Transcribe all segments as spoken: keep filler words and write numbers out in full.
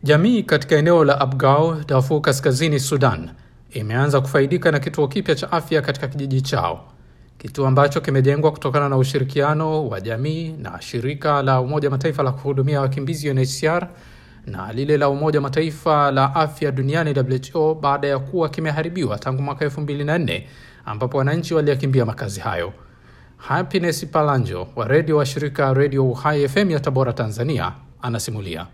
Jamii katika eneo la Abgao, Darfur Kaskazini, Sudan, imeanza kufaidika na kituo kipya cha afya katika kijiji chao. Kituo ambacho kimejengwa kutokana na ushirikiano wa jamii na shirika la Umoja Mataifa la kuhudumia wakimbizi U N H C R na lile la Umoja Mataifa la Afya Duniani W H O baada ya kuwa kimeharibiwa tangu mwaka elfu mbili na nne ambapo wananchi walikimbia makazi hayo. Happiness Palanjo wa radio wa shirika Radio Uhai F M ya Tabora, Tanzania, anasimulia.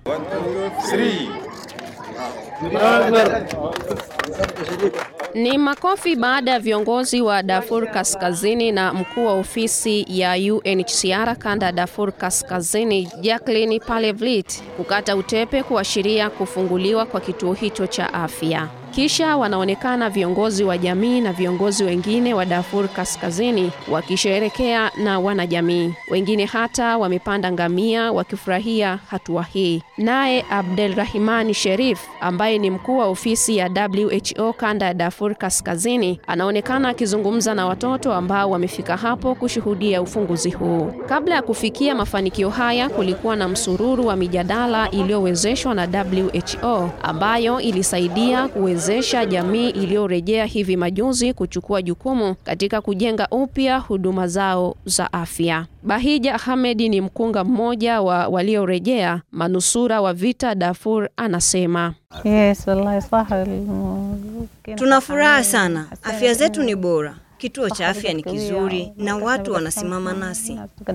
Ni makofi baada ya viongozi wa Darfur Kaskazini na mkuu wa ofisi ya U N H C R kanda Darfur Kaskazini Jacqueline Palevlit kukata utepe kuashiria kufunguliwa kwa kituo hicho cha afya. Kisha wanaonekana viongozi wa jamii na viongozi wengine wa Darfur Kaskazini wakisherehekea na wanajamii. Wengine hata wamepanda ngamia wakifurahia hatua hii. Naye Abdelrahman Sherif ambaye ni mkuu wa ofisi ya W H O kanda ya Darfur Kaskazini anaonekana akizungumza na watoto ambao wamefika hapo kushuhudia ufunguzi huu. Kabla ya kufikia mafanikio haya kulikuwa na msururu wa mijadala iliyowezeshwa na W H O ambayo ilisaidia kuwezesha zesha jamii iliyorejea hivi majuzi kuchukua jukumu katika kujenga upya huduma zao za afya. Bahija Ahmed ni mkunga mmoja wa waliorejea manusura wa vita Darfur, anasema. Yes, wallahi saha. Tunafuraha sana. Afya zetu ni bora. Kituo cha afya ni kizuri na watu wanasimama nasi.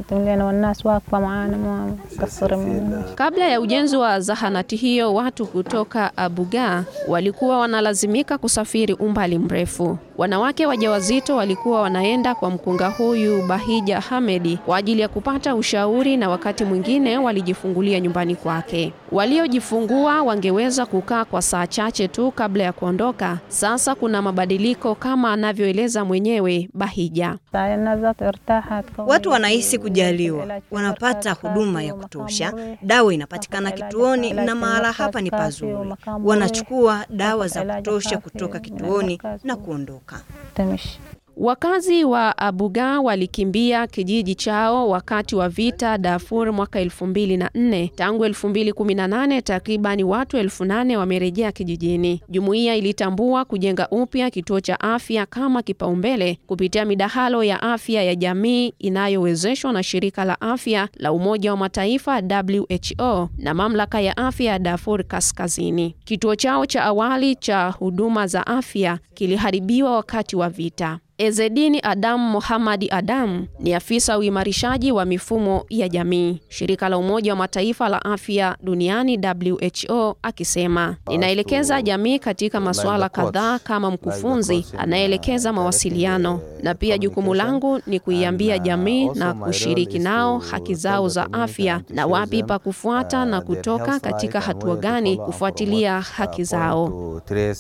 Kabla ya ujenzi wa zahanati hiyo, watu kutoka Abuga walikuwa wanalazimika kusafiri umbali mrefu. Wanawake wajawazito walikuwa wanaenda kwa mkunga huyu Bahija Ahmed kwa ajili ya kupata ushauri na wakati mwingine walijifungulia nyumbani kwake. Waliojifungua wangeweza kukaa kwa saa chache tu kabla ya kuondoka. Sasa kuna mabadiliko kama anavyoeleza mwenyewe Bahija. Watu wanahisi kujaliwa, wanapata huduma ya kutosha, dawa inapatikana kituoni na mahala hapa ni pazuri. Wanachukua dawa za kutosha kutoka kituoni na kuondoka. Wakazi wa Abuga walikimbia kijiji chao wakati wa vita Darfur mwaka elfu mbili na nne. Tangu elfu mbili kumi na nane takribani watu elfu nane wamerejea kijijini. Jumuiya ilitambua kujenga upya kituo cha afya kama kipaumbele kupitia midahalo ya afya ya jamii inayowezeshwa na shirika la afya la Umoja wa Mataifa W H O na mamlaka ya afya ya Darfur Kaskazini. Kituo chao cha awali cha huduma za afya kiliharibiwa wakati wa vita. Ezedini Adam Mohamed Adam ni afisa uimarishaji wa mifumo ya jamii, shirika la Umoja wa Mataifa la Afya Duniani W H O, akisema, ninaelekeza jamii katika masuala kadhaa kama mkufunzi anaelekeza mawasiliano, na pia jukumu langu ni kuiambia jamii na kushiriki nao haki zao za afya na wapi pa kufuata na kutoka katika hatua gani kufuatilia haki zao.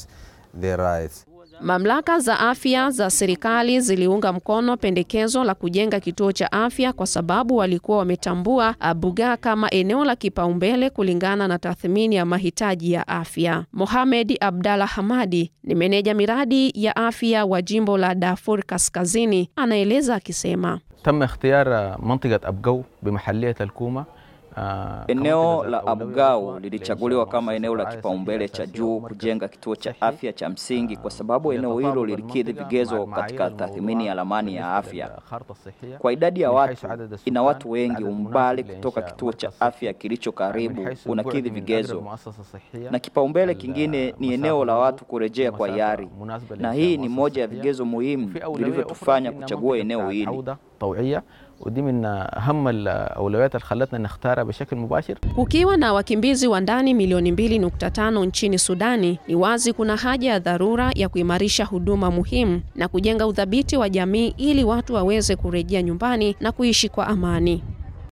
Mamlaka za afya za serikali ziliunga mkono pendekezo la kujenga kituo cha afya kwa sababu walikuwa wametambua Abuga kama eneo la kipaumbele kulingana na tathmini ya mahitaji ya afya. Mohamed Abdallah Hamadi ni meneja miradi ya afya wa jimbo la Darfur Kaskazini, anaeleza akisema, تم اختيار منطقة أبقو بمحلية الكومة. Eneo la Abgao lilichaguliwa kama eneo la kipaumbele cha juu kujenga kituo cha afya cha msingi kwa sababu eneo hilo lilikidhi vigezo katika tathmini ya ramani ya afya. Kwa idadi ya watu, ina watu wengi, umbali kutoka kituo cha afya kilicho karibu unakidhi vigezo. Na kipaumbele kingine ni eneo la watu kurejea kwa hiari. Na hii ni moja ya vigezo muhimu vilivyotufanya kuchagua eneo hili. ودي من أهم الأولويات اللي خلتنا نختارها بشكل مباشر. Kukiwa na wakimbizi wa ndani milioni mbili nukta tano nchini Sudani, ni wazi kuna haja ya dharura ya kuimarisha huduma muhimu na kujenga udhabiti wa jamii ili watu waweze kurejea nyumbani na kuishi kwa amani.